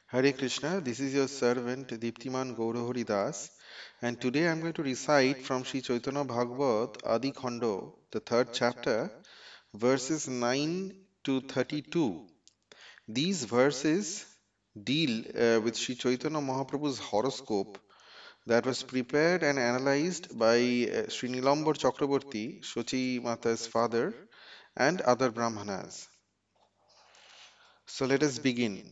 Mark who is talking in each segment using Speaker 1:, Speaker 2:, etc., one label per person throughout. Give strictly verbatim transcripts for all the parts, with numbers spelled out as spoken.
Speaker 1: Hare Krishna, this is your servant Deeptiman Gaurahari Das, and today I'm going to recite from Sri Chaitanya Bhagavat Adi Khando, the third chapter, verses nine to thirty-two. These verses deal uh, with Sri Chaitanya Mahaprabhu's horoscope that was prepared and analyzed by uh, Sri Nilambar Chakraborty, Shochi Mata's father, and other Brahmanas. So let us begin.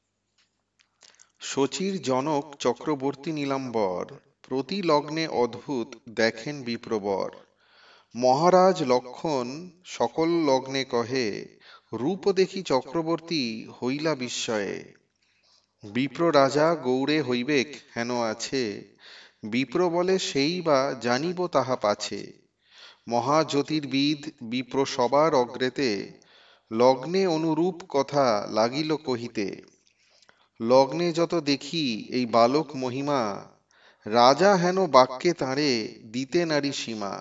Speaker 1: শচীর জনক চক্রবর্তী নীলাম্বর প্রতি লগ্নে অদ্ভুত দেখেন বিপ্রবর মহারাজ লক্ষণ সকল লগ্নে কহে রূপ দেখি চক্রবর্তী হইলা বিস্ময়ে বিপ্র রাজা গৌড়ে হইবেক হেন আছে বিপ্র বলে সেই বা জানিব তাহা পাছে মহাজ্যোতির্বিদ বিপ্র সবার অগ্রেতে লগ্নে অনুরূপ কথা লাগিল কহিতে লগ্নে যত দেখি এই বালক মহিমা রাজা হেন বাক্যে তাঁরে দিতে নারী সীমা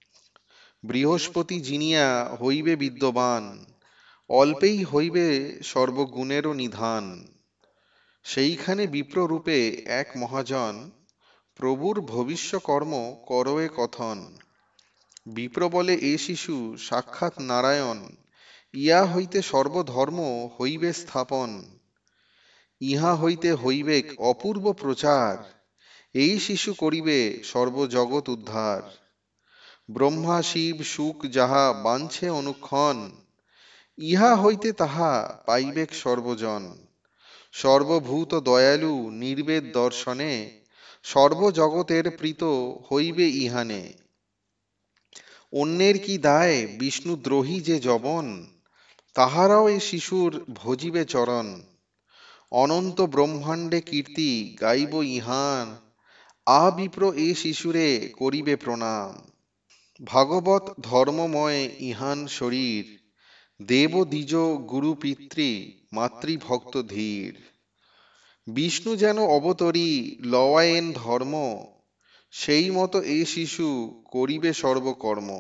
Speaker 1: বৃহস্পতি জিনিয়া হইবে বিদ্যবান অল্পেই হইবে সর্বগুণেরও নিধান সেইখানে বিপ্ররূপে এক মহাজন প্রভুর ভবিষ্যকর্ম করয়ে কথন বিপ্র বলে এ শিশু সাক্ষাৎ নারায়ণ ইয়া হইতে সর্বধর্ম হইবে স্থাপন ইহা হইতে হইবেক অপূর্ব প্রচার এই শিশু করিবে সর্বজগৎ উদ্ধার ব্রহ্মা শিব শুক যাহা বাঞ্ছে অনুক্ষণ ইহা হইতে তাহা পাইবেক সর্বজন সর্বভূত দয়ালু নির্বেদ দর্শনে সর্বজগতের প্রীত হইবে ইহানে অন্যের কি দায় বিষ্ণুদ্রোহী যে যবন তাহারাও এ শিশুর ভজিবে চরণ অনন্ত ব্রহ্মাণ্ডে কীর্তি গাইব ইহান আ বিপ্র এ শিশুরে করিবে প্রণাম ভাগবত ধর্মময় ইহান শরীর দেব দ্বিজ গুরু পিতৃ মাতৃভক্ত ধীর বিষ্ণু যেন অবতরী লওয়ায়েন ধর্ম সেই মতো এ শিশু করিবে সর্বকর্ম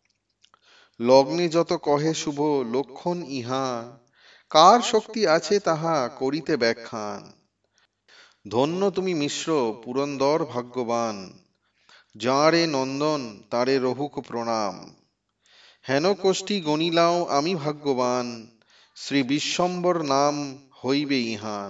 Speaker 1: লগ্নে যত কহে শুভ লক্ষণ ইহা কার শক্তি আছে তাহা করিতে ব্যাখ্যান ধন্য তুমি মিশ্র পুরন্দর ভাগ্যবান যাঁরে নন্দন তাঁরে রহুক প্রণাম হেন কোষ্ঠী গণিলাও আমি ভাগ্যবান শ্রী বিশ্বম্বর নাম হইবে ইহান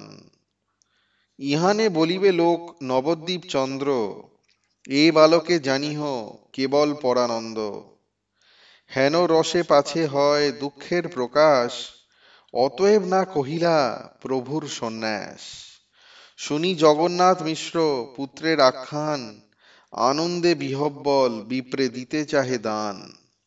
Speaker 1: ইহানে বলিবে লোক নবদ্বীপ চন্দ্র এ বালকে জানিহ কেবল পরানন্দ হেন রসে পাছে হয় দুঃখের প্রকাশ অতএব না কহিলা প্রভুর সন্ন্যাস শুনি জগন্নাথ মিশ্র পুত্রের আখ্যান আনন্দে বিহব্বল বিপ্রে দিতে চাহে দান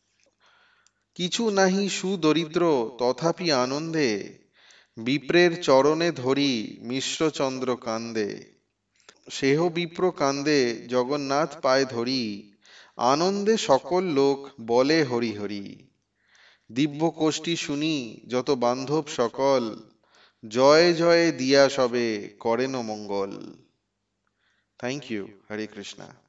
Speaker 1: কিছু নাহি সুদরিদ্র তথাপি আনন্দে বিপ্রের চরণে ধরি মিশ্রচন্দ্র কান্দে সেহ বিপ্র কান্দে জগন্নাথ পায়ে ধরি আনন্দে সকল লোক বলে হরি হরি দিব্য কোষ্ঠী শুনি যত বান্ধব সকল জয় জয় দিয়া সবে করেন মঙ্গল। Thank you. হরে কৃষ্ণা।